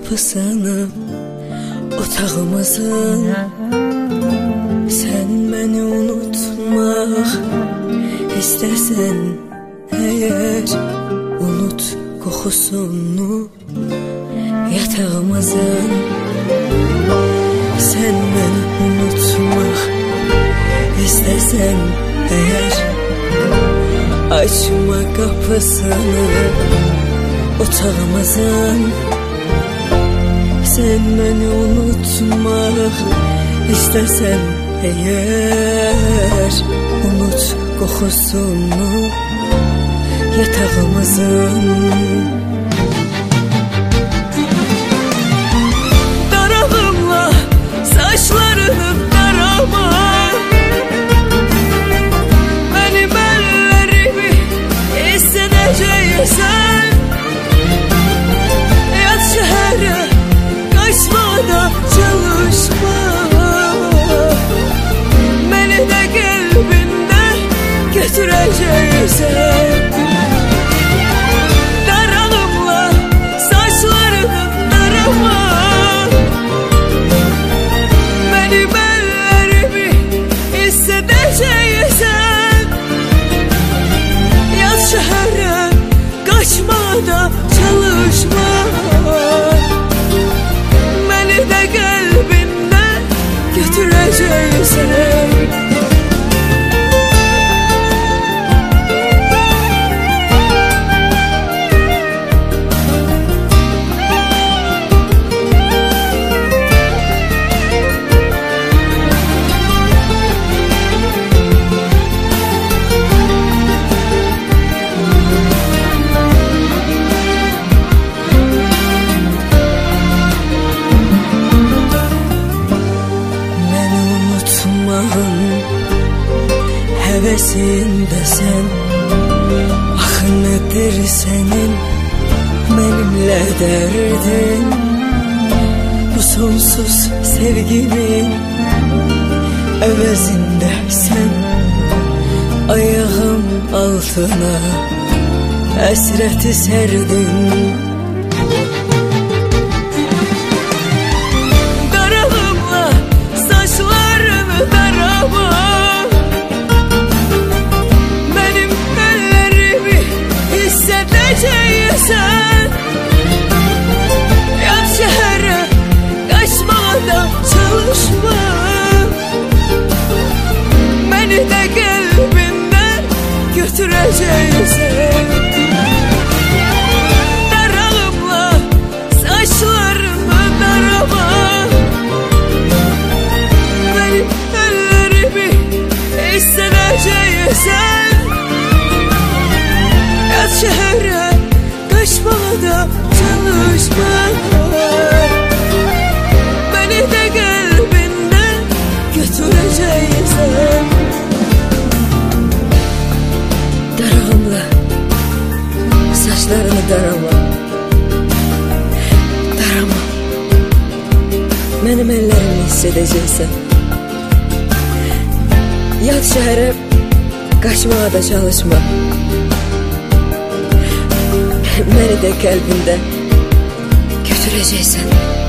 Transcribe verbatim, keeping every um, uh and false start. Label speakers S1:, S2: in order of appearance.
S1: kapısını otağımızın. Sen beni unutmak istersen eğer, unut kokusunu yatağımızın. Sen beni unutmak istersen eğer, açma kapısını otağımızın. Sen beni unutmak istersen eğer, unut kokusunu yatağımızın. Daralımla saçlarını darama, benim ellerimi hissedeceksen. Yat şehre kaçmada çalışma, beni de kalbinden götüreceksen. Daralımla saçlarını darama, benim ellerimi hissedeceksen. Yat şehre kaçmada çalışma, beni de kalbinden götüreceksen. Hevesinde sen, ah nedir senin benimle derdin? Bu sonsuz sevgimin evezinde sen, ayağım altına esreti serdin. Daralımla saçlarını darama, hissedeceksen. Yat şehre kaçmada çalışma, beni de kalbinden götüreceksen. Daralımla saçlarımı darama, benim ellerimi hissedeceksen. Yat şehre kaçmada çalışma, beni de kalbinden götüreceksen. Darağımla saçlarını darama, darama, benim ellerimi hissedeceksen. Yat şehre kaçmada çalışma, beni de kalbinden götüreceksen.